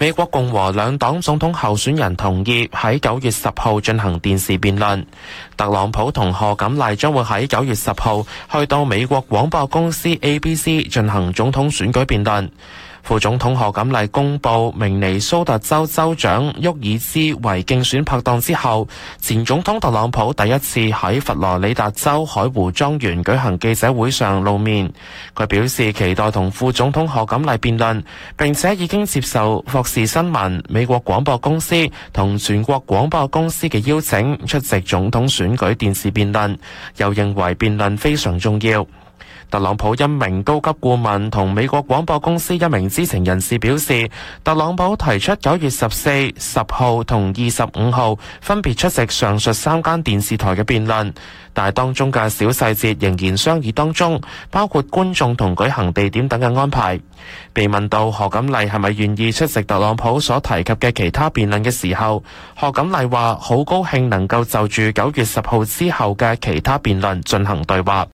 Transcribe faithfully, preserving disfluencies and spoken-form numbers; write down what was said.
美國共和兩黨總統候選人同意喺九月十號進行電視辯論。特朗普同賀錦麗將會喺九月十號去到美國廣播公司 A B C 進行總統選舉辯論。副總統賀錦麗公布明尼蘇達州州長沃爾茲為競選拍檔之後，前總統特朗普第一次喺佛羅里達州海湖莊園舉行記者會上露面。佢表示期待同副總統賀錦麗辯論，並且已經接受霍士新聞、美國廣播公司同全國廣播公司嘅邀請出席總統選舉電視辯論，又認為辯論非常重要。特朗普一名高級顧問同美國廣播公司一名知情人士表示，特朗普提出九月十四、十號同二十五號分別出席上述三間電視台嘅辯論，但係當中嘅小細節仍然商議當中，包括觀眾同舉行地點等嘅安排。被問到賀錦麗係咪願意出席特朗普所提及嘅其他辯論嘅時候，賀錦麗話好高興能夠就住九月十號之後嘅其他辯論進行對話。